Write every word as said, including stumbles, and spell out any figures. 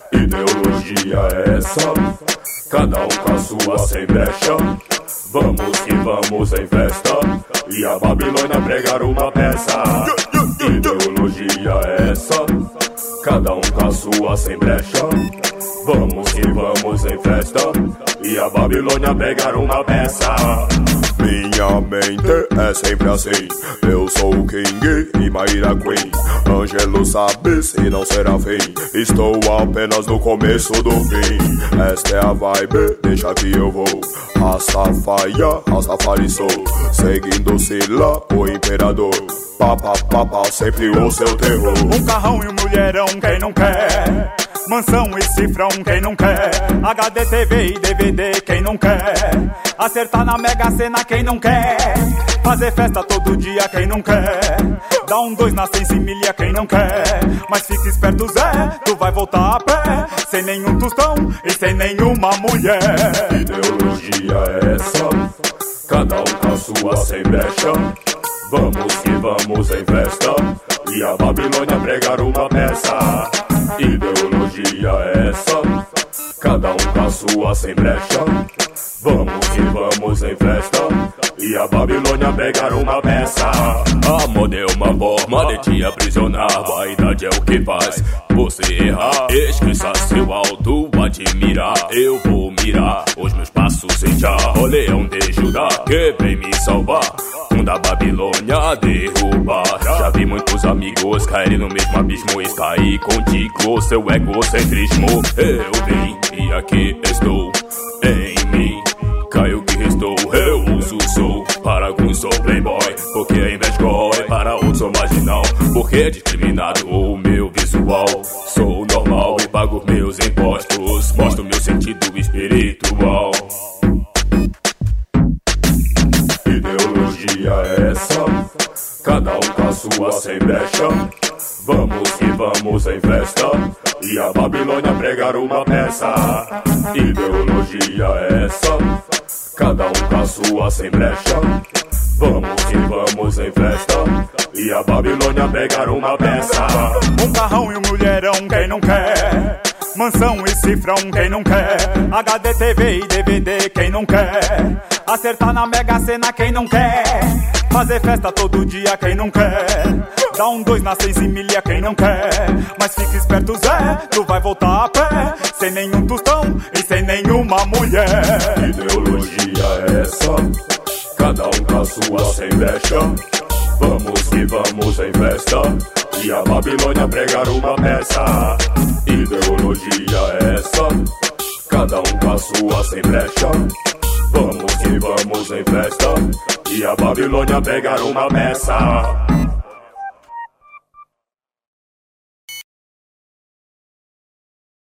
Ideologia é essa, cada um com a sua sem brecha. Vamos que vamos em festa, e a Babilônia pregar uma peça. Ideologia é essa, cada um com a sua sem brecha. Vamos que vamos em festa, e a Babilônia pregar uma peça. Minha mente é sempre assim. Eu sou o King e Maíra Queen. Ângelo sabe se não será fim. Estou apenas no começo do fim. Esta é a vibe, deixa que eu vou. Rastafaia, Rastafari sou. Seguindo Sila, o imperador. Papa, papa, sempre o seu terror. Um carrão e um mulherão, quem não quer? Mansão e cifrão, quem não quer? H D T V e D V D, quem não quer? Acertar na Mega Sena, quem não quer? Fazer festa todo dia, quem não quer? Dá um dois na cem milha, quem não quer? Mas fica esperto, Zé, tu vai voltar a pé, sem nenhum tostão e sem nenhuma mulher. Ideologia é essa, cada um com a sua sem brecha. Vamos que vamos em festa, e a Babilônia pregar uma peça. Ideologia é essa, cada um com a sua sem brecha. Vamos que vamos em festa, e a Babilônia pregar uma peça. A moda é uma forma de te aprisionar. Vaidade é o que faz você errar. Esqueça seu alto admirar. Eu vou mirar os meus passos em já. O leão de Judá que vem me salvar, um da Babilônia a derrubar. Já vi muitos amigos caírem no mesmo abismo. Está aí contigo seu egocentrismo. Eu vim e aqui estou em mim. Caio que restou, eu uso sou. Para alguns sou playboy, porque a inveja corre. Para outros sou marginal, porque é discriminado o meu visual. Sou normal e pago meus impostos. Mostro meu sentido espiritual. Ideologia é essa, cada um com a sua sem brecha. Vamos que vamos em festa, e a Babilônia pregar uma peça. Ideologia é essa, cada um com a sua sem brecha. Vamos que vamos em festa, e a Babilônia pregar uma peça. Um carrão e um mulherão, quem não quer? Mansão e cifrão, quem não quer? H D T V e D V D, quem não quer? Acertar na Mega Sena, quem não quer? Fazer festa todo dia, quem não quer? Dá um dois na cem milha, quem não quer? Mas fica esperto, Zé, tu vai voltar a pé, sem nenhum tostão e sem nenhuma mulher. Ideologia é essa, cada um com a sua sem brecha. Vamos que vamos em festa, e a Babilônia pregar uma peça. Ideologia é essa, cada um com a sua sem brecha. Vamos que vamos em festa, e a Babilônia pregar uma peça.